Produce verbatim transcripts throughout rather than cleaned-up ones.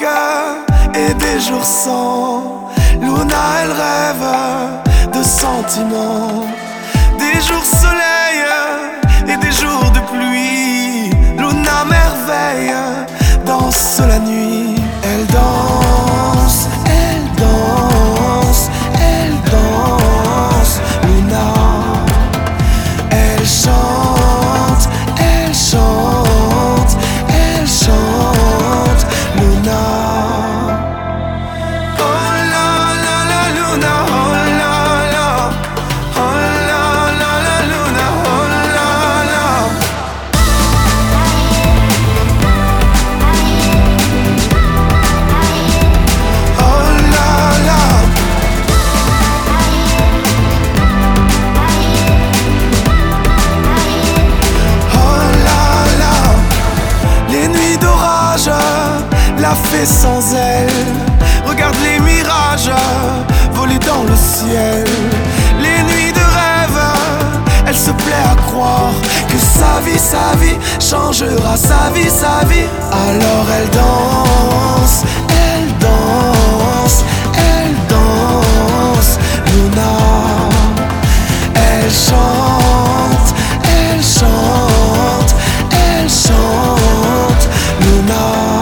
avec et des jours sans. Luna elle rêve de sentiments, des jours soleil et des jours de pluie. Luna merveille danse la nuit. Elle danse, elle danse, elle danse. Luna, elle chante, elle chante, elle chante. Luna. La fée sans elle, regarde les mirages voler dans le ciel. Les nuits de rêve, elle se plaît à croire que sa vie, sa vie changera, sa vie, sa vie. Alors elle danse, elle danse, elle danse. Luna, elle chante, elle chante, elle chante. Luna.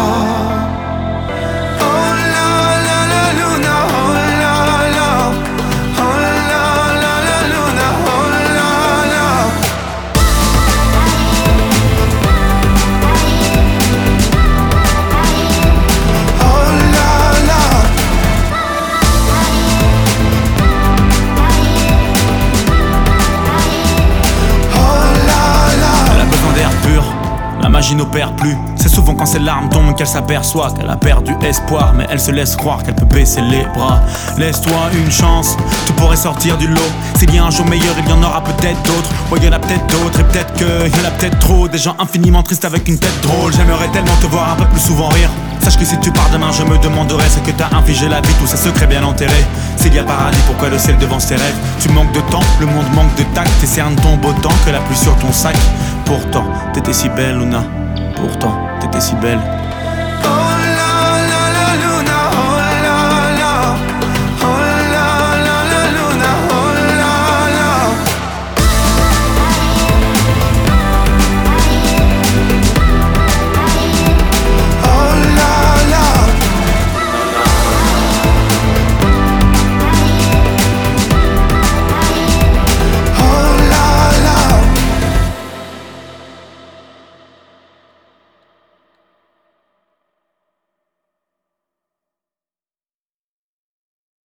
La magie n'opère plus, c'est souvent quand ses larmes tombent qu'elle s'aperçoit qu'elle a perdu espoir. Mais elle se laisse croire qu'elle peut baisser les bras. Laisse-toi une chance, tu pourrais sortir du lot. S'il y a un jour meilleur, il y en aura peut-être d'autres. Ouais, il y en a peut-être d'autres et peut-être qu'il y en a peut-être trop. Des gens infiniment tristes avec une tête drôle. J'aimerais tellement te voir un peu plus souvent rire. Sache que si tu pars demain, je me demanderai ce que t'as infligé la vie, tous ces secrets bien enterrés. S'il y a paradis, pourquoi le ciel devant ses rêves? Tu manques de temps, le monde manque de tact. Tes cernes tombent autant que la pluie sur ton sac. Pourtant, t'étais si belle, Luna. Pourtant, t'étais si belle.